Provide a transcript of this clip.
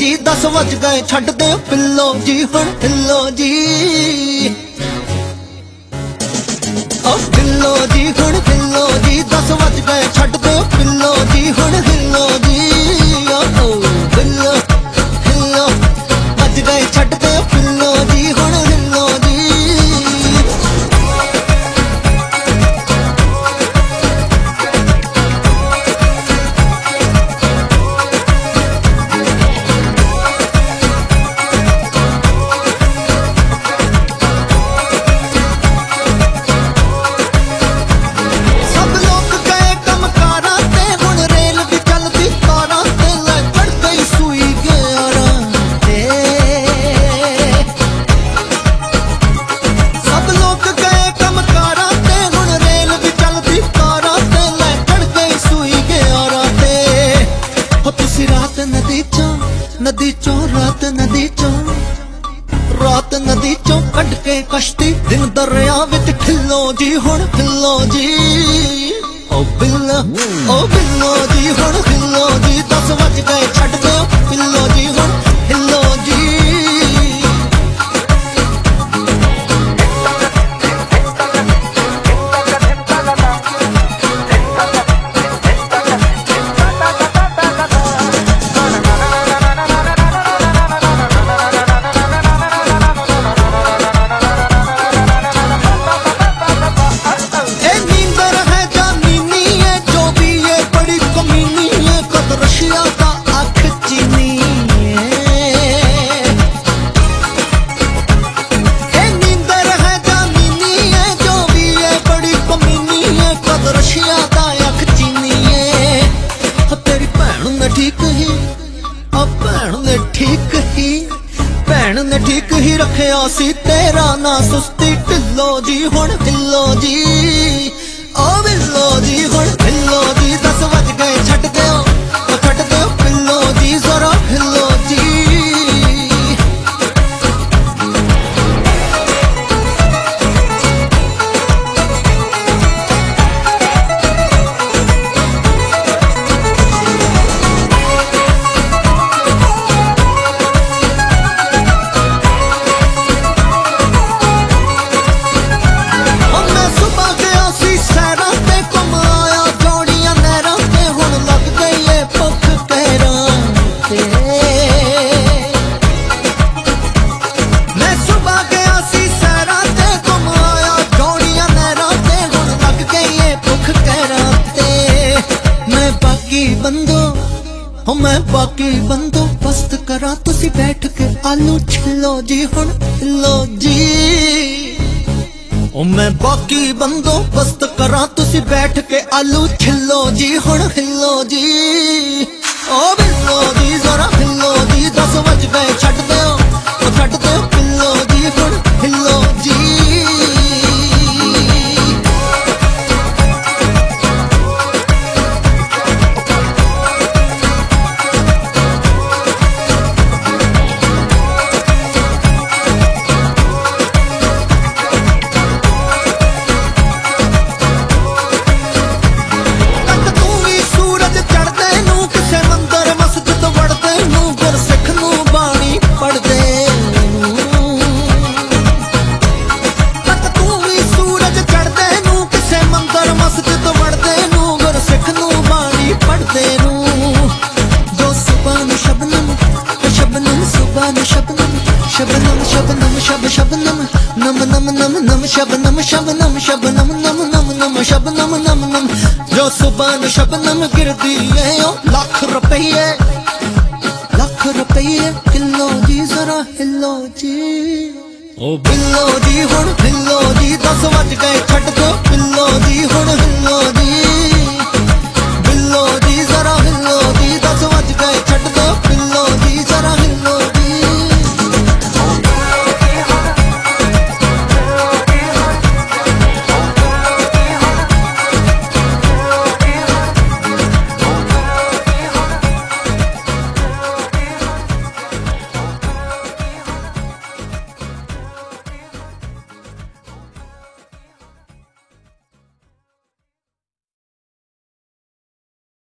जी 10 बज गए छड़ दे पिल्लो जी हुण हिलो जी। ओ हिलो जी हुण हिलो जी 10 बज गए छड़ दे पिल्लो जी हुण हिलो जी। ओ हिलो हिलो बज गए छड़ दे पिल्लो जी हुण हिलो जी। नदी चो रात नदी चो कट के कश्ती दिन दरिया विच खिलो जी हुण खिलो जी। ओ बिल्लो जी हुण खिलो जी 10 बज गए छड़ दो पिल्लो जी हुण हिलो जी। भैन ने ठीक ही रखिया सी तेरा ना सुस्ती ढिलो जी हुण हिलो जी। ओ बिल्लो जी हुण हिलो जी 10 बज गए छड़ दो पिल्लो जी जरा हिलो जी। मैं बाकी बंदोबस्त करा तुसी बैठ के आलू छिलो जी हुण हिलो जी। ओ मैं बाकी बंदोबस्त करा तुसी बैठ के आलू छिलो जी हुण हिलो जी। ओ बिल्लो जी जरा हिलो जी 10 बज गए छड़ दो पिल्लो जी हुण हिलो जी। शबनम जो सुबह शबनम गिरदी है ओ लाख रुपये किलो जी जरा हिलो जी। ओ बिल्लो जी हुण हिलो